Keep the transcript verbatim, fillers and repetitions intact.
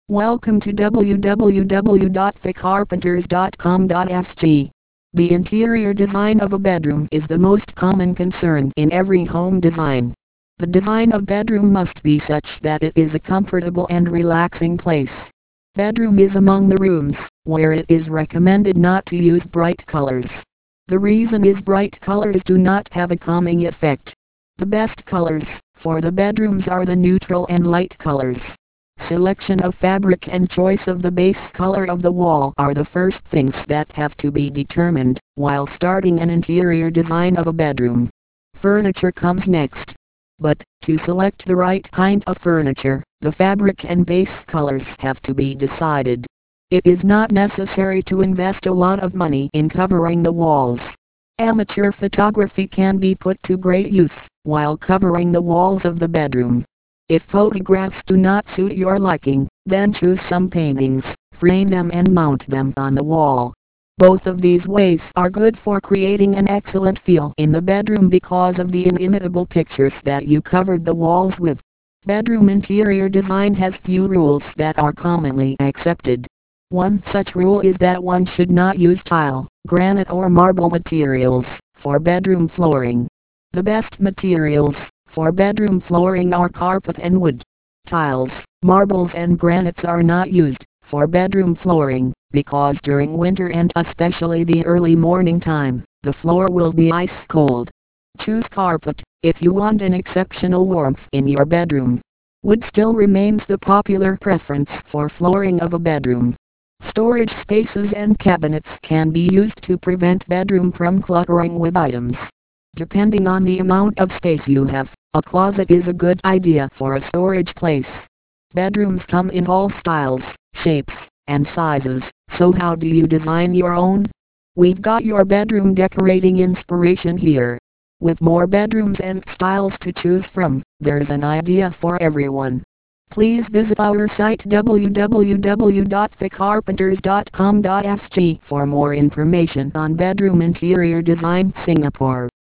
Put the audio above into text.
Welcome to w w w dot the carpenters dot com dot s g. The interior design of a bedroom is the most common concern in every home design. The design of bedroom must be such that it is a comfortable and relaxing place. Bedroom is among the rooms where it is recommended not to use bright colors. The reason is bright colors do not have a calming effect. The best colors for the bedrooms are the neutral and light colors. Selection of fabric and choice of the base color of the wall are the first things that have to be determined while starting an interior design of a bedroom. Furniture comes next. But, to select the right kind of furniture, the fabric and base colors have to be decided. It is not necessary to invest a lot of money in covering the walls. Amateur photography can be put to great use while covering the walls of the bedroom. If photographs do not suit your liking, then choose some paintings, frame them and mount them on the wall. Both of these ways are good for creating an excellent feel in the bedroom because of the inimitable pictures that you covered the walls with. Bedroom interior design has few rules that are commonly accepted. One such rule is that one should not use tile, granite or marble materials for bedroom flooring. The best materials for bedroom flooring are carpet and wood. Tiles, marbles and granites are not used for bedroom flooring because during winter and especially the early morning time, the floor will be ice cold. Choose carpet if you want an exceptional warmth in your bedroom. Wood still remains the popular preference for flooring of a bedroom. Storage spaces and cabinets can be used to prevent bedroom from cluttering with items. Depending on the amount of space you have, a closet is a good idea for a storage place. Bedrooms come in all styles, shapes, and sizes, so how do you design your own? We've got your bedroom decorating inspiration here. With more bedrooms and styles to choose from, there's an idea for everyone. Please visit our site w w w dot the carpenters dot com dot s g for more information on bedroom interior design Singapore.